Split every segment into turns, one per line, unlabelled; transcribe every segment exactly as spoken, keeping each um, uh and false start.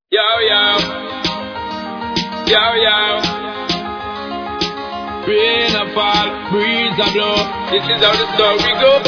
Yo, yo, yo, yo. Rain a fall, breeze a blow. This is how the story goes.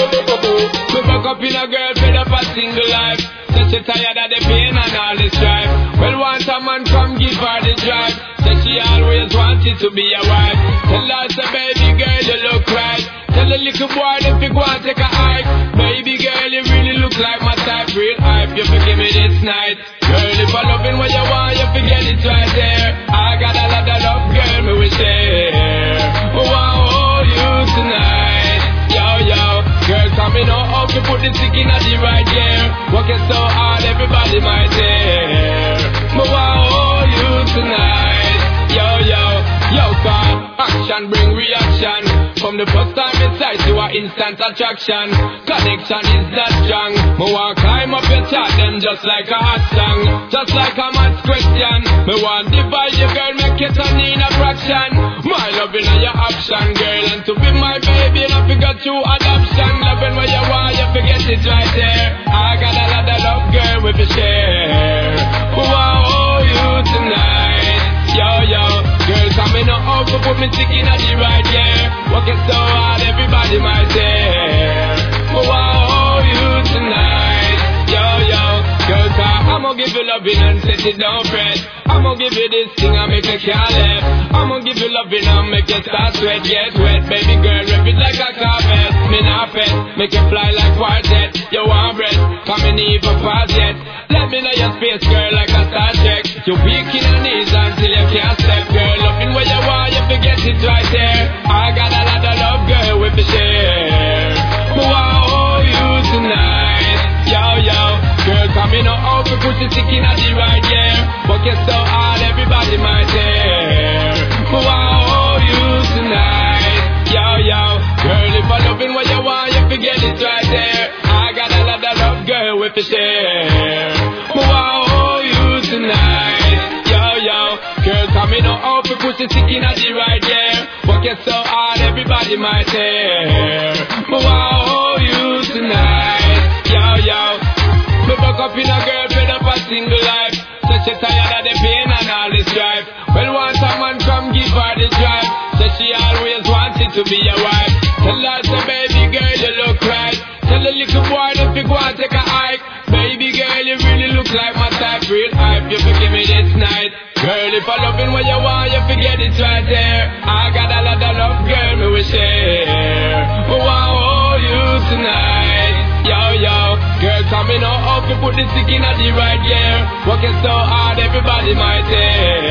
We fuck up in a girl fed up a single life. Said she tired of the pain and all the strife. Well, want a man come give her the drive. Said she always wanted to be a wife. Tell her, say, baby girl, you look right. Tell the little boy that you go and take a hike. Baby girl, you really look like my type. Real hype, you forgive me this night. Girl, if I loving what you want, you forget it right there. I got a lot of love, girl, me we share. Oh, I hold you tonight. Yo, yo, girl, coming on up to put the stick in the right gear. Working so hard, everybody might hear. Oh, I hold you tonight. Yo, yo, yo, car, action bring reaction. From the first time inside you are instant attraction. Connection is that strong. Me want climb up your chart them just like a hot song. Just like a man's question. Me want divide you girl, make it a need a fraction. My loving are your option girl. And to be my baby and I figure through adoption. Loving what you want, you forget it right there. I got a lot of love girl with you share. Who I owe you tonight. Yo, yo, girl coming up to put me stick in the right gear. Working so hard, everybody might say. Oh, I owe you tonight. Yo, yo, girl, cause I'ma give you loving and set it down, friend. I'ma give you this thing and make you can't left. I'ma give you loving and make you start sweat, get wet. Baby girl, rip it like a carpet. Me not pet, make you fly like quartet. You want breath, coming even past yet. Let me know your space, girl, like a Star Trek. You weak in your knees until you can't step, girl. Loving where you want, you forget it right there. I got a lot of love, girl, with the share. Oh, I owe you tonight. Yo, yo, girl, coming out to put the stick in the right gear. Working so hard, everybody might hear. Oh, I owe you tonight. Yo, yo, girl, if I loving what you want, you forget it right there. I got a lot of love, girl, with the share. Oh, I owe you tonight. Yo, yo, girl, coming out to put the stick in the right gear. Working so hard, everybody might hear. Oh, I owe you tonight. Yo, yo, me buck up in a girl fed up a single life. So she tired of the pain and all the strife. Well, want a man come give her the drive. So she always wanted to be a wife. Tell her, say, baby girl, you look right. Tell the little boy that you go and take a hike. Baby girl, you really look like my type. Real hype, you forgive me this night. Girl, if I loving what you want, you forget it right there. I got a lot of love, girl, me we share. Oh, I owe you tonight. Yo, yo, girl, coming up to put the stick in the right gear. Working so hard, everybody might say.